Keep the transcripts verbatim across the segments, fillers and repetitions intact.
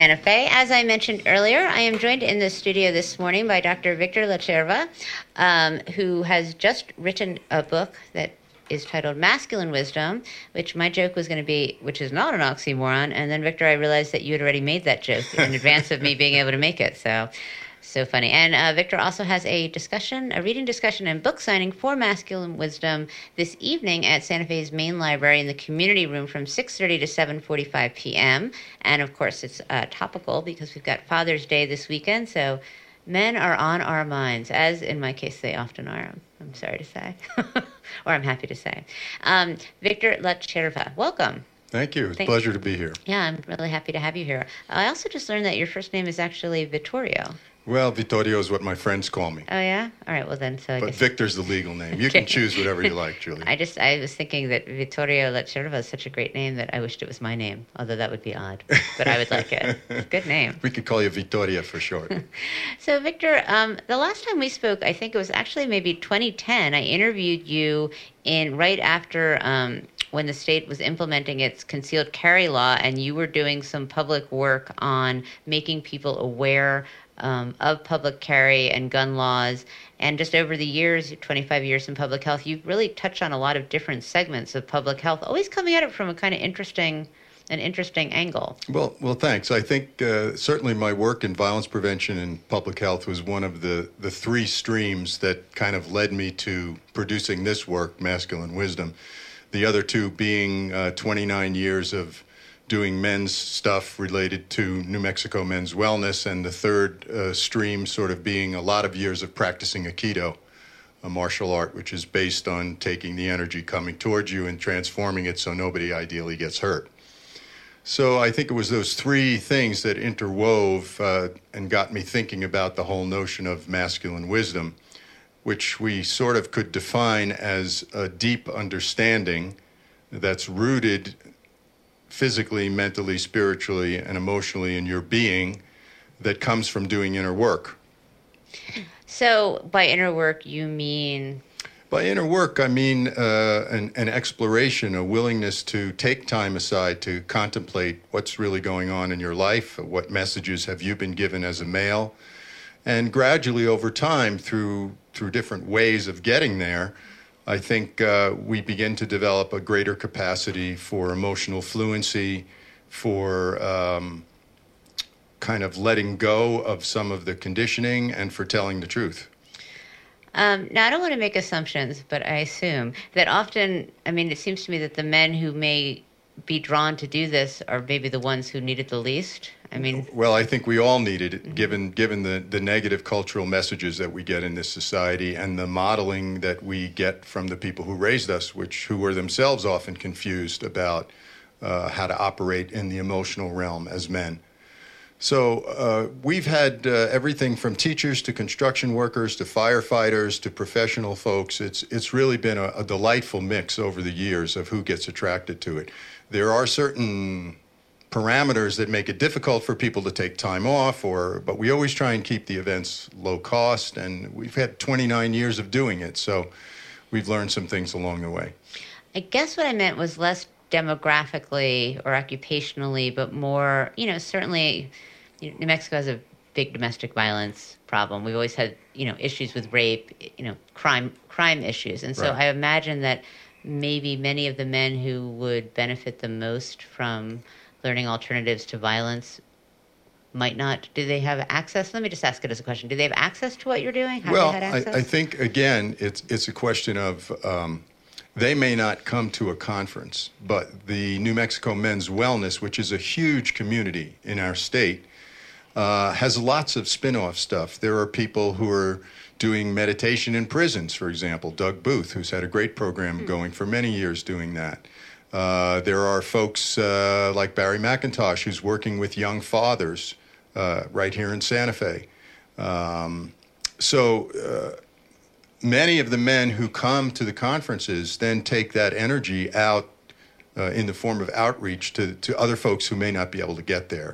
Santa Fe. As I mentioned earlier, I am joined in the studio this morning by Doctor Victor Lacerva, um, who has just written a book that is titled Masculine Wisdom, which my joke was going to be, which is not an oxymoron. And then, Victor, I realized that you had already made that joke in advance of me being able to make it. So, so funny. And uh, Victor also has a discussion, a reading discussion and book signing for Masculine Wisdom this evening at Santa Fe's main library in the community room from six thirty to seven forty-five p.m. And, of course, it's uh, topical because we've got Father's Day this weekend. So men are on our minds, as in my case they often are. I'm sorry to say, or I'm happy to say. Um, Victor Lacerva, welcome. Thank you. It's Thank- a pleasure to be here. Yeah, I'm really happy to have you here. I also just learned that your first name is actually Vittorio. Well, Vittorio is what my friends call me. Oh, yeah? All right, well then, so I But guess... Victor's the legal name. You can choose whatever you like, Julie. I just, I was thinking that Vittorio Lacerva is such a great name that I wished it was my name, although that would be odd, but I would like it. It's a good name. We could call you Vittoria for short. So, Victor, um, the last time we spoke, I think it was actually maybe twenty ten, I interviewed you in right after... Um, when the state was implementing its concealed carry law, and you were doing some public work on making people aware um, of public carry and gun laws. And just over the years, twenty-five years in public health, you've really touched on a lot of different segments of public health, always coming at it from a kind of interesting, an interesting angle. Well, well, thanks. I think uh, certainly my work in violence prevention and public health was one of the, the three streams that kind of led me to producing this work, Masculine Wisdom. The other two being uh, twenty-nine years of doing men's stuff related to New Mexico men's wellness, and the third uh, stream sort of being a lot of years of practicing Aikido, a martial art which is based on taking the energy coming towards you and transforming it so nobody ideally gets hurt. So I think it was those three things that interwove uh, and got me thinking about the whole notion of masculine wisdom, which we sort of could define as a deep understanding that's rooted physically, mentally, spiritually, and emotionally in your being that comes from doing inner work. So by inner work, you mean... By inner work, I mean uh, an, an exploration, a willingness to take time aside to contemplate what's really going on in your life, what messages have you been given as a male, and gradually over time through through different ways of getting there, I think uh, we begin to develop a greater capacity for emotional fluency, for um, kind of letting go of some of the conditioning, and for telling the truth. Um, now, I don't want to make assumptions, but I assume that often, I mean, it seems to me that the men who may be drawn to do this are maybe the ones who need it the least. I mean, well, I think we all need it, given given the, the negative cultural messages that we get in this society and the modeling that we get from the people who raised us, which who were themselves often confused about uh, how to operate in the emotional realm as men. So uh, we've had uh, everything from teachers to construction workers to firefighters to professional folks. It's it's really been a, a delightful mix over the years of who gets attracted to it. There are certain parameters that make it difficult for people to take time off, or but we always try and keep the events low cost, and we've had twenty-nine years of doing it, so we've learned some things along the way. I guess what I meant was less demographically or occupationally, but more, you know, certainly you know, New Mexico has a big domestic violence problem. We've always had, you know, issues with rape, you know, crime crime issues. And so right. I imagine that maybe many of the men who would benefit the most from learning alternatives to violence might not. Do they have access? Let me just ask it as a question. Do they have access to what you're doing? Have well, they had access? I, I think, again, it's it's a question of um, they may not come to a conference, but the New Mexico Men's Wellness, which is a huge community in our state, uh, has lots of spin-off stuff. There are people who are doing meditation in prisons, for example. Doug Booth, who's had a great program mm-hmm. going for many years doing that. Uh, there are folks uh, like Barry McIntosh, who's working with young fathers uh, right here in Santa Fe. Um, so uh, many of the men who come to the conferences then take that energy out uh, in the form of outreach to, to other folks who may not be able to get there.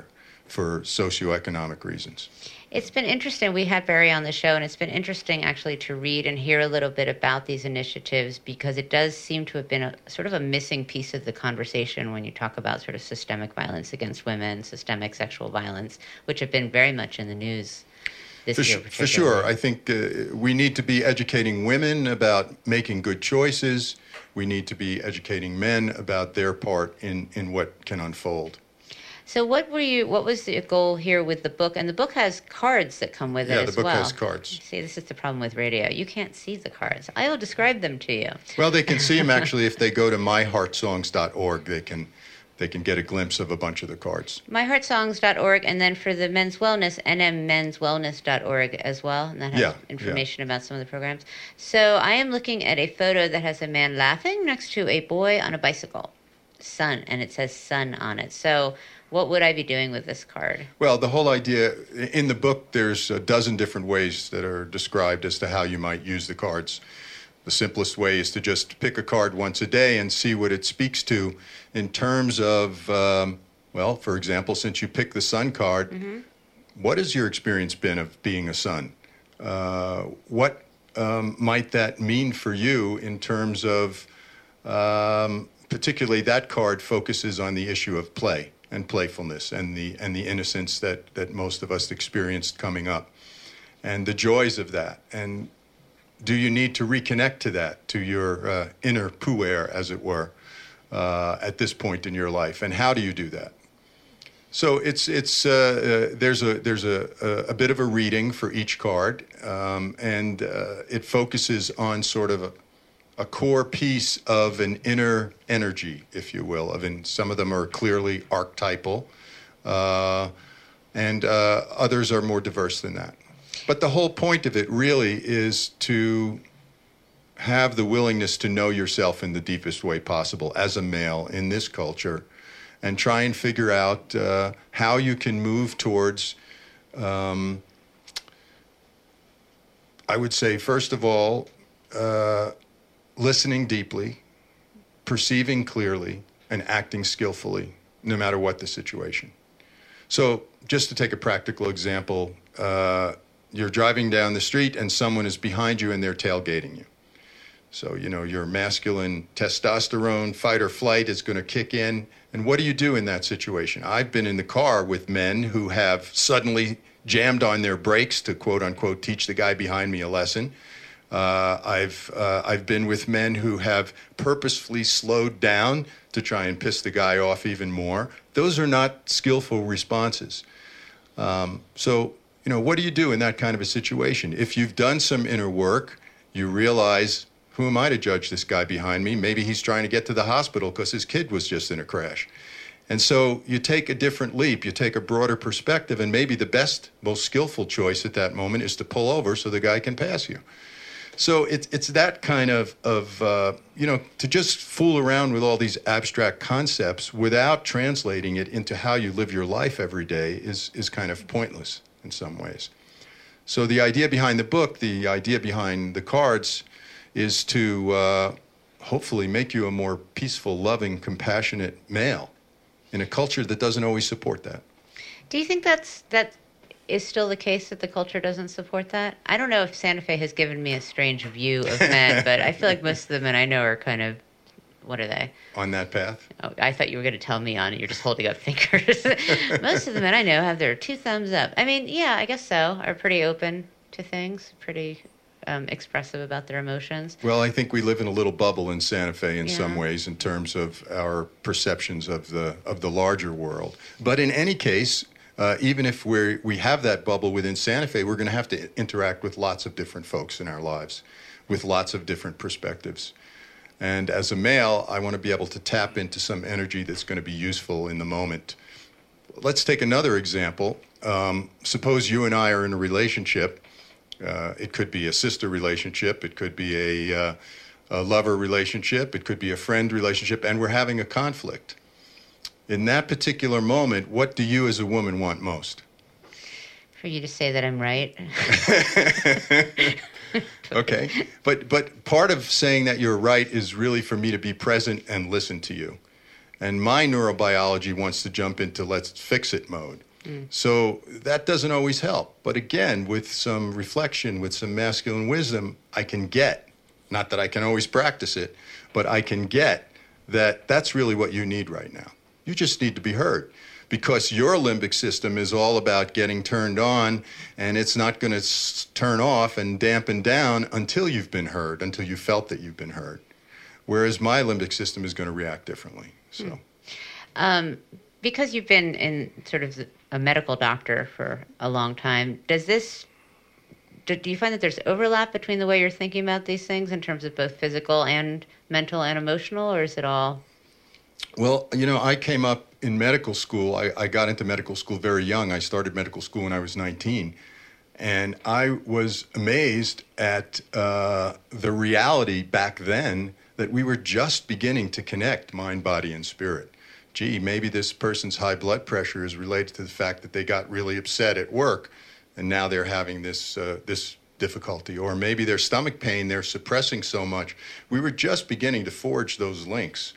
for socioeconomic reasons. It's been interesting. We had Barry on the show, and it's been interesting actually to read and hear a little bit about these initiatives, because it does seem to have been a sort of a missing piece of the conversation when you talk about sort of systemic violence against women, systemic sexual violence, which have been very much in the news this for year. Sh- for sure. I think uh, we need to be educating women about making good choices. We need to be educating men about their part in, in what can unfold. So what were you? What was the goal here with the book? And the book has cards that come with it yeah, as the book well. has cards. See, this is the problem with radio. You can't see the cards. I will describe them to you. Well, they can see them actually if they go to my heart songs dot org. They can they can get a glimpse of a bunch of the cards. my heart songs dot org, and then for the men's wellness, n m men's wellness dot org as well. And that has Yeah, information about some of the programs. So I am looking at a photo that has a man laughing next to a boy on a bicycle. Sun, and it says sun on it. So what would I be doing with this card? Well, the whole idea, in the book, there's a dozen different ways that are described as to how you might use the cards. The simplest way is to just pick a card once a day and see what it speaks to in terms of, um, well, for example, since you picked the sun card, mm-hmm. what has your experience been of being a son? Uh, what um, might that mean for you in terms of, um, particularly that card focuses on the issue of play and playfulness and the and the innocence that, that most of us experienced coming up and the joys of that. And do you need to reconnect to that, to your uh, inner puer, as it were, uh, at this point in your life? And how do you do that? So it's it's uh, uh, there's a there's a, a a bit of a reading for each card, um, and uh, it focuses on sort of a, a core piece of an inner energy, if you will. Of in some of them are clearly archetypal, uh, and uh, others are more diverse than that. But the whole point of it really is to have the willingness to know yourself in the deepest way possible as a male in this culture, and try and figure out uh, how you can move towards, um, I would say, first of all, uh, listening deeply, perceiving clearly, and acting skillfully, no matter what the situation. So just to take a practical example, uh, you're driving down the street and someone is behind you and they're tailgating you. So, you know, your masculine testosterone, fight or flight is going to kick in. And what do you do in that situation? I've been in the car with men who have suddenly jammed on their brakes to, quote unquote, teach the guy behind me a lesson. Uh, I've uh, I've been with men who have purposefully slowed down to try and piss the guy off even more. Those are not skillful responses. Um, so, you know, what do you do in that kind of a situation? If you've done some inner work, you realize, who am I to judge this guy behind me? Maybe he's trying to get to the hospital because his kid was just in a crash. And so you take a different leap, you take a broader perspective, and maybe the best, most skillful choice at that moment is to pull over so the guy can pass you. So it's it's that kind of, of uh, you know, to just fool around with all these abstract concepts without translating it into how you live your life every day is is kind of pointless in some ways. So the idea behind the book, the idea behind the cards, is to uh, hopefully make you a more peaceful, loving, compassionate male in a culture that doesn't always support that. Do you think that's that is still the case, that the culture doesn't support that? I don't know if Santa Fe has given me a strange view of men, but I feel like most of the men I know are kind of, what are they? On that path? Oh, I thought you were going to tell me on it. You're just holding up fingers. Most of the men I know have their two thumbs up. I mean, yeah, I guess so. Are pretty open to things, pretty um, expressive about their emotions. Well, I think we live in a little bubble in Santa Fe in yeah. some ways in terms of our perceptions of the of the larger world. But in any case, uh, even if we we have that bubble within Santa Fe, we're going to have to interact with lots of different folks in our lives, with lots of different perspectives. And as a male, I want to be able to tap into some energy that's going to be useful in the moment. Let's take another example. Um, suppose you and I are in a relationship. Uh, it could be a sister relationship. It could be a, uh, a lover relationship. It could be a friend relationship, and we're having a conflict. In that particular moment, what do you as a woman want most? For you to say that I'm right. Okay. But but part of saying that you're right is really for me to be present and listen to you. And my neurobiology wants to jump into let's fix it mode. Mm. So that doesn't always help. But again, with some reflection, with some masculine wisdom, I can get, not that I can always practice it, but I can get that that's really what you need right now. You just need to be heard. Because your limbic system is all about getting turned on, and it's not going to s- turn off and dampen down until you've been heard, until you felt that you've been heard. Whereas my limbic system is going to react differently. So, mm. um, because you've been in sort of a medical doctor for a long time, does this do, do you find that there's overlap between the way you're thinking about these things in terms of both physical and mental and emotional, or is it all? Well, you know, I came up in medical school. I, I got into medical school very young. I started medical school when I was nineteen. And I was amazed at uh, the reality back then that we were just beginning to connect mind, body, and spirit. Gee, maybe this person's high blood pressure is related to the fact that they got really upset at work, and now they're having this uh, this difficulty. Or maybe their stomach pain, they're suppressing so much. We were just beginning to forge those links.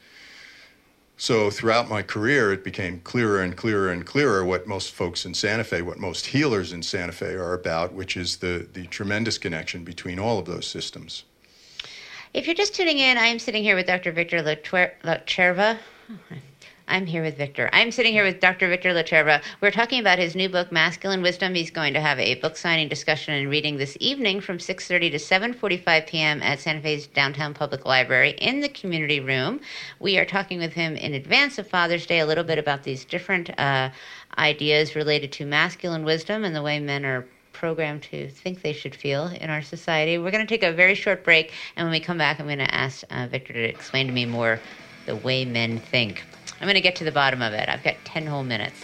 So throughout my career, it became clearer and clearer and clearer what most folks in Santa Fe, what most healers in Santa Fe are about, which is the, the tremendous connection between all of those systems. If you're just tuning in, I am sitting here with Doctor Victor Lacherva. I'm here with Victor. I'm sitting here with Doctor Victor Lacherva. We're talking about his new book, Masculine Wisdom. He's going to have a book signing discussion and reading this evening from six thirty to seven forty-five p.m. at Santa Fe's Downtown Public Library in the community room. We are talking with him in advance of Father's Day a little bit about these different uh, ideas related to masculine wisdom and the way men are programmed to think they should feel in our society. We're going to take a very short break, and when we come back, I'm going to ask uh, Victor to explain to me more the way men think. I'm going to get to the bottom of it. I've got ten whole minutes.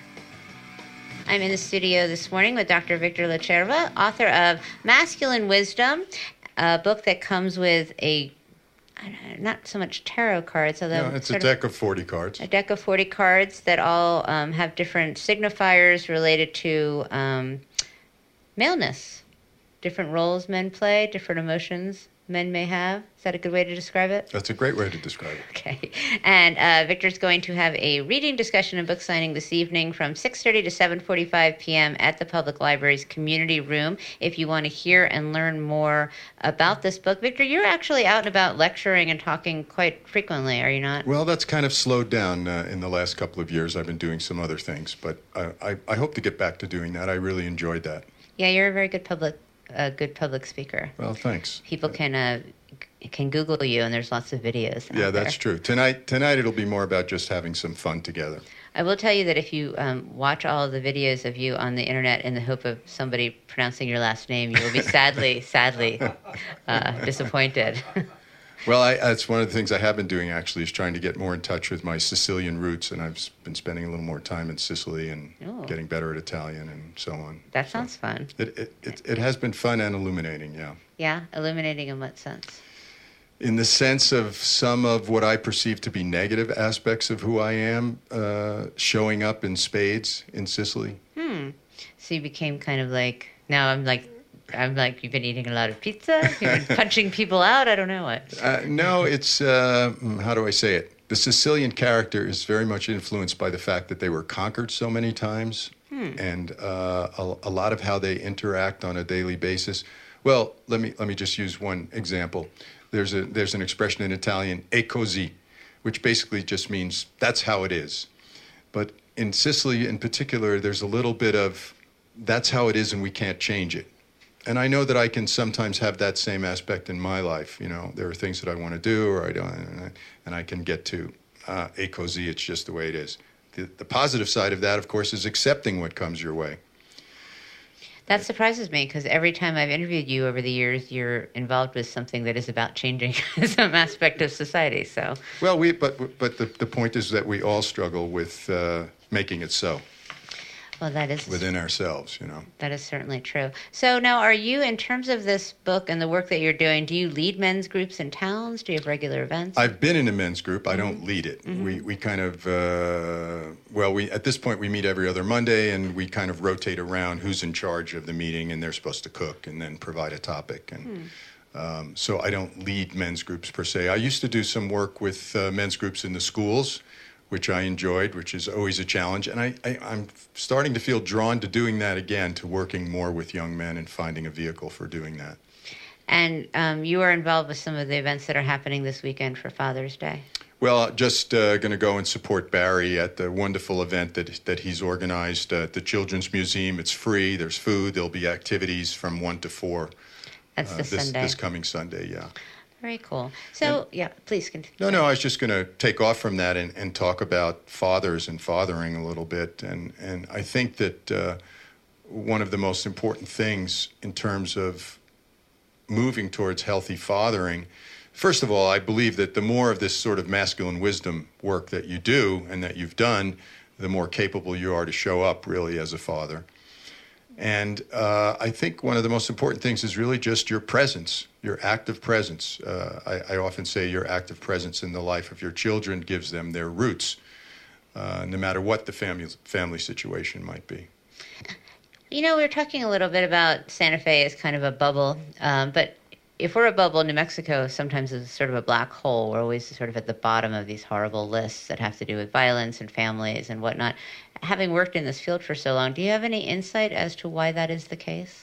I'm in the studio this morning with Doctor Victor Lacherva, author of Masculine Wisdom, a book that comes with a, not so much tarot cards, although... No, it's a deck of forty cards. A deck of forty cards that all um, have different signifiers related to um, maleness, different roles men play, different emotions men may have. Is that a good way to describe it? That's a great way to describe it. Okay. And uh, Victor's going to have a reading, discussion, and book signing this evening from six thirty to seven forty-five p.m. at the Public Library's community room. If you want to hear and learn more about this book, Victor, you're actually out and about lecturing and talking quite frequently, are you not? Well, that's kind of slowed down uh, in the last couple of years. I've been doing some other things, but I, I, I hope to get back to doing that. I really enjoyed that. Yeah, you're a very good public a good public speaker. Well, thanks. People can uh, can Google you, and there's lots of videos. Yeah, out that's there. true. Tonight, tonight it'll be more about just having some fun together. I will tell you that if you um, watch all of the videos of you on the internet in the hope of somebody pronouncing your last name, you will be sadly, sadly uh, disappointed. Well, I, that's one of the things I have been doing, actually, is trying to get more in touch with my Sicilian roots, and I've been spending a little more time in Sicily and Ooh. getting better at Italian and so on. That sounds so fun. It, it, it, it has been fun and illuminating, yeah. Yeah? Illuminating in what sense? In the sense of some of what I perceive to be negative aspects of who I am uh, showing up in spades in Sicily. Hmm. So you became kind of like, now I'm like, I'm like, you've been eating a lot of pizza? You've been punching people out? I don't know what. Uh, no, it's, uh, how do I say it? The Sicilian character is very much influenced by the fact that they were conquered so many times, hmm. and uh, a, a lot of how they interact on a daily basis. Well, let me let me just use one example. There's a there's an expression in Italian, "è così," which basically just means that's how it is. But in Sicily, in particular, there's a little bit of that's how it is, and we can't change it. And I know that I can sometimes have that same aspect in my life. You know, there are things that I want to do, or I don't, and I, and I can get to uh, "è così," it's just the way it is. The, the positive side of that, of course, is accepting what comes your way. That surprises me, because every time I've interviewed you over the years, you're involved with something that is about changing some aspect of society. So well, we but but the the point is that we all struggle with uh, making it so. Well, that is within ourselves, you know. That is certainly true. So now, are you, in terms of this book and the work that you're doing, do you lead men's groups in towns? Do you have regular events? I've been in a men's group. I mm-hmm. don't lead it. Mm-hmm. We we kind of uh, well, we at this point we meet every other Monday, and we kind of rotate around who's in charge of the meeting, and they're supposed to cook and then provide a topic. And hmm. um, so I don't lead men's groups per se. I used to do some work with uh, men's groups in the schools, which I enjoyed, which is always a challenge. And I, I, I'm starting to feel drawn to doing that again, to working more with young men and finding a vehicle for doing that. And um, you are involved with some of the events that are happening this weekend for Father's Day. Well, just uh, going to go and support Barry at the wonderful event that that he's organized at the Children's Museum. It's free. There's food. There'll be activities from one to four. That's uh, this, this Sunday. This coming Sunday, yeah. Very cool. So, and, yeah, please continue. No, no, I was just going to take off from that and, and talk about fathers and fathering a little bit. And, and I think that uh, one of the most important things in terms of moving towards healthy fathering, first of all, I believe that the more of this sort of masculine wisdom work that you do and that you've done, the more capable you are to show up really as a father. And uh, I think one of the most important things is really just your presence, your active presence. Uh, I, I often say your active presence in the life of your children gives them their roots, uh, no matter what the family family situation might be. You know, we were talking a little bit about Santa Fe as kind of a bubble, um, but if we're a bubble, New Mexico sometimes is sort of a black hole. We're always sort of at the bottom of these horrible lists that have to do with violence and families and whatnot. Having worked in this field for so long, do you have any insight as to why that is the case?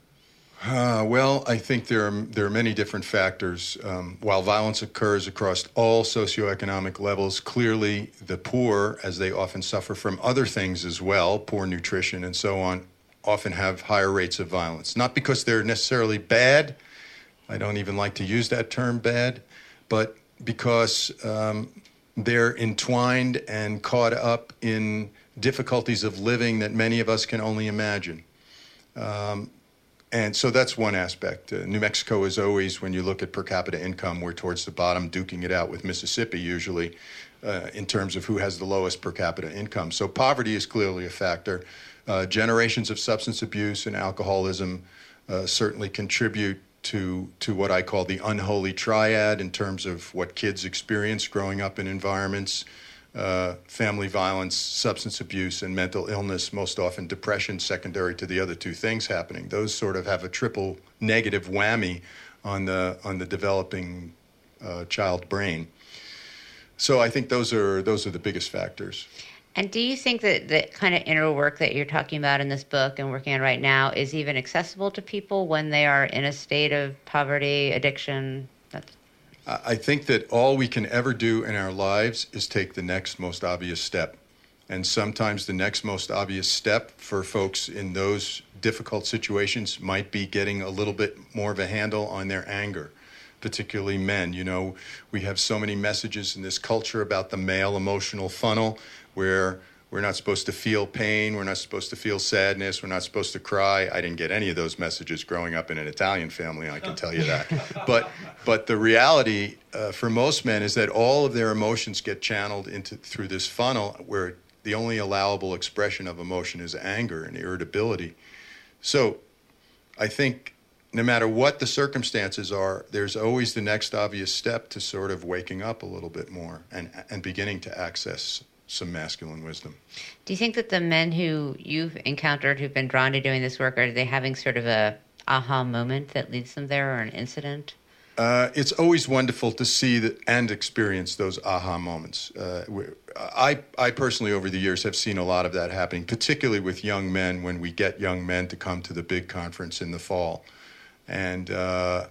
Uh, well, I think there are there are many different factors. Um, while violence occurs across all socioeconomic levels, clearly the poor, as they often suffer from other things as well, poor nutrition and so on, often have higher rates of violence. Not because they're necessarily bad. I don't even like to use that term bad, but because um, they're entwined and caught up in difficulties of living that many of us can only imagine. Um, and so that's one aspect. Uh, New Mexico is always, when you look at per capita income, we're towards the bottom, duking it out with Mississippi usually uh, in terms of who has the lowest per capita income. So poverty is clearly a factor. Uh, generations of substance abuse and alcoholism uh, certainly contribute to to what I call the unholy triad in terms of what kids experience growing up in environments, uh, family violence, substance abuse, and mental illness, most often depression secondary to the other two things happening. Those sort of have a triple negative whammy on the on the developing uh, child brain. So I think those are those are the biggest factors. And do you think that the kind of inner work that you're talking about in this book and working on right now is even accessible to people when they are in a state of poverty, addiction? That's... I think that all we can ever do in our lives is take the next most obvious step. And sometimes the next most obvious step for folks in those difficult situations might be getting a little bit more of a handle on their anger, particularly men. You know, we have so many messages in this culture about the male emotional funnel, where we're not supposed to feel pain, we're not supposed to feel sadness, we're not supposed to cry. I didn't get any of those messages growing up in an Italian family, I can tell you that. But but the reality uh, for most men is that all of their emotions get channeled into through this funnel where the only allowable expression of emotion is anger and irritability. So I think no matter what the circumstances are, there's always the next obvious step to sort of waking up a little bit more and, and beginning to access some masculine wisdom. Do you think that the men who you've encountered who've been drawn to doing this work, are they having sort of a aha moment that leads them there, or an incident? Uh, it's always wonderful to see that and experience those aha moments. Uh, I, I personally, over the years, have seen a lot of that happening, particularly with young men when we get young men to come to the big conference in the fall. And uh,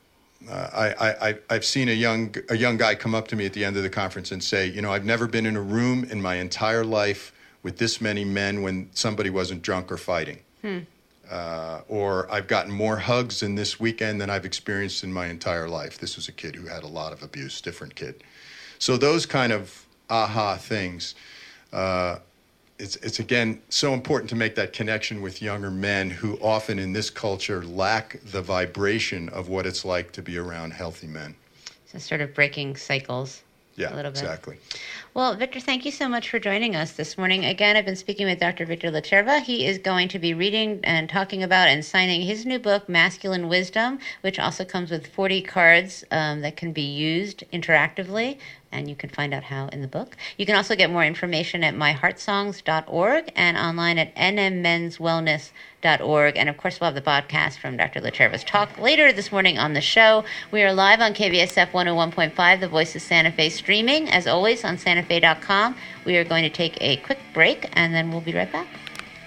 Uh, I, I, I've seen a young a young guy come up to me at the end of the conference and say, you know, I've never been in a room in my entire life with this many men when somebody wasn't drunk or fighting. Hmm. Uh, or I've gotten more hugs in this weekend than I've experienced in my entire life. This was a kid who had a lot of abuse, different kid. So those kind of aha things, uh, It's, it's, again, so important to make that connection with younger men who often in this culture lack the vibration of what it's like to be around healthy men. So sort of breaking cycles yeah, a little bit. Exactly. Well, Victor, thank you so much for joining us this morning. Again, I've been speaking with Doctor Victor LaCerva. He is going to be reading and talking about and signing his new book, Masculine Wisdom, which also comes with forty cards um, that can be used interactively and you can find out how in the book. You can also get more information at my heart songs dot org and online at n m mens wellness dot org. And of course, we'll have the podcast from Doctor Lacerva's talk later this morning on the show. We are live on K B S F one oh one point five, the voice of Santa Fe, streaming, as always, on santa fe dot com. We are going to take a quick break, and then we'll be right back.